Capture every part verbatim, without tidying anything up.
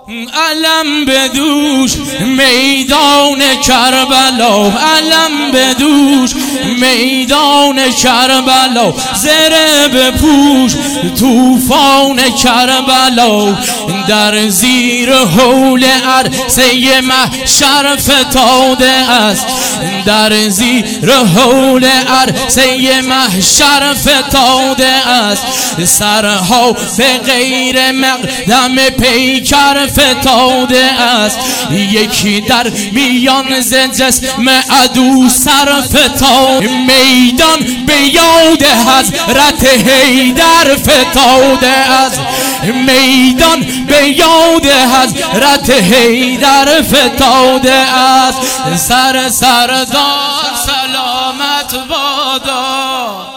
علم بدوش میدان کربلا، علم بدوش میدان کربلا، زره بپوش طوفان کربلا، در زیر حول عرصه محشر فتاده است، در زیر حول عرصه محشر فتاده است، سرها به غیر مقدم پیکر فتاده است، یکی در میان ز جسم عدو سر فتاده، میدان به یاد حضرت حیدر فتاده است، میدان به یاد حضرت حیدر فتاده است، سر سردار سلامت بادا،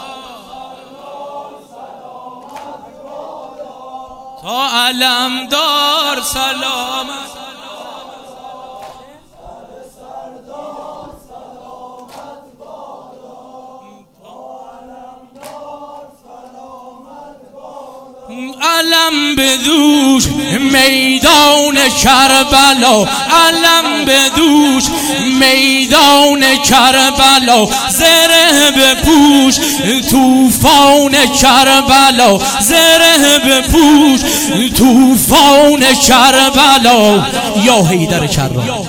تا علمدار سلامت، علم بدوش میدان کربلا، علم بدوش میدان کربلا، زره بپوش طوفان کربلا، زره بپوش طوفان کربلا، یا حیدر کربلا.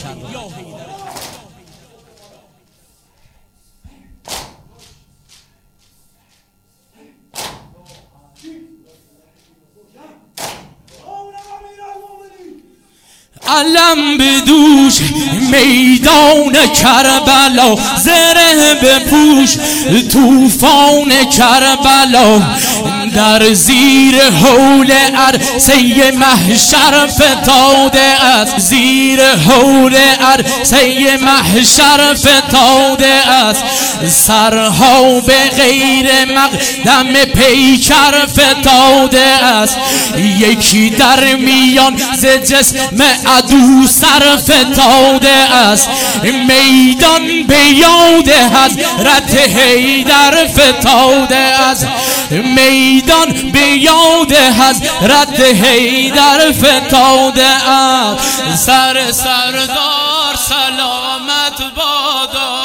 علم بدوش میدان کربلا، زره بپوش طوفان کربلا، در زیر حول عرصه محشر فتاده است، زیر حول عرصه محشر فتاده است، سرها به غیر مقدم پیکر فتاده است، یکی در میان ز جسم عدو سر فتاده است، میدان به یاد حضرت حیدر فتاده است، میدان به یاد حضرت حیدر فتاده است، سر سردار سلامت بادا،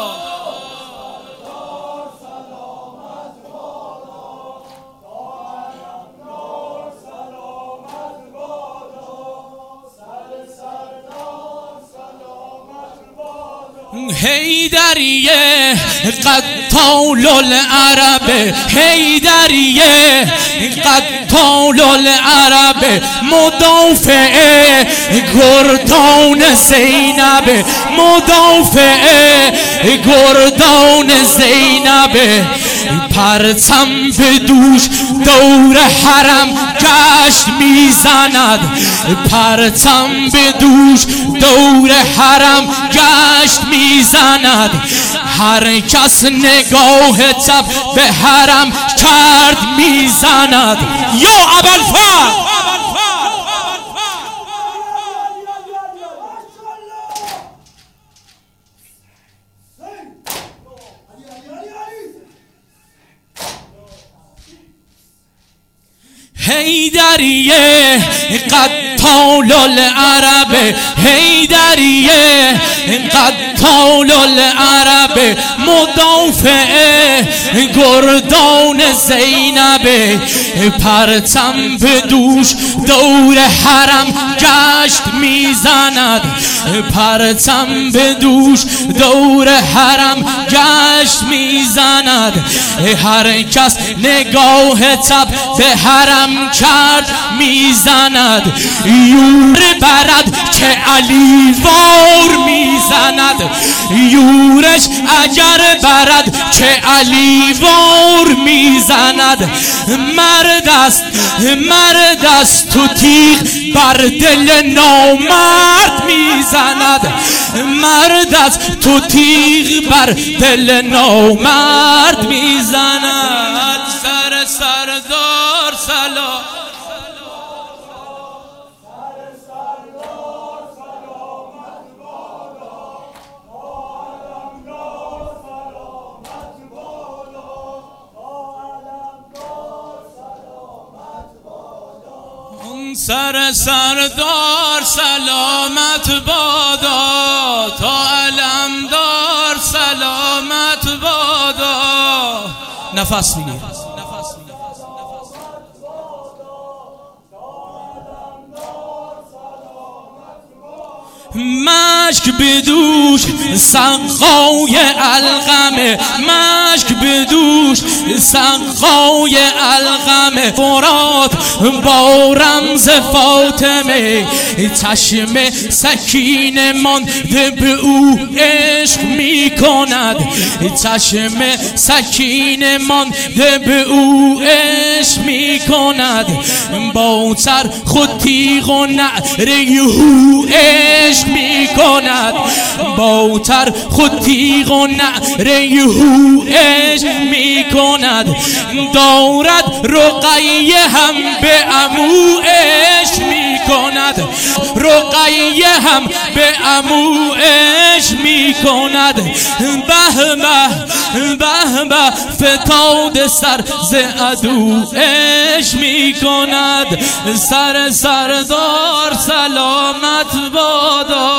حیدریه قتال العرب، حیدریه قتال العرب، مدافع گردان زینب، مدافع گردان زینب، پرچم به دوش دور حرم گشت میزند، پرچم به دوش دور حرم گشت میزند، هر کس نگاه چپ به حرم کرد میزند، یا ابوالفضل. حیدریه قتال العرب، حیدریه قتال العرب، مدافع گردان زینب، پرچم به دوش دور حرم گشت میزند، پرچم به دوش دور حرم گشت میزند، هر کس نگاه چپ به حرم کرد میزند، یور برد که علی وار میزند، یورش اگر برد که علی وار میزند، مرد است مرد است تو تیغ بر دل نامرد میزند، مرد است تو تیغ بر دل نامرد میزند، سر سردار سلام، سر سردار سلامت بادا، تا علمدار سلامت بادا. نفس میگیر. مشک بدوش سقای القمه، مشک بدوش سقای القمه. فرات با رمز فاطمه، چشم سکینه مانده به او عشق می کند، چشم سکینه مانده به او عشق می کند. با سر خود تیغ و نعره او عشق می کند، با تر خود تیغ و نعره او عشق می کند. دارد رقیه هم به عمو عشق می کند، رقیه هم به عمو عشق می کند. به به به به فتاد سر ز عدو عشق می کند. سر سردار سلامت بادا.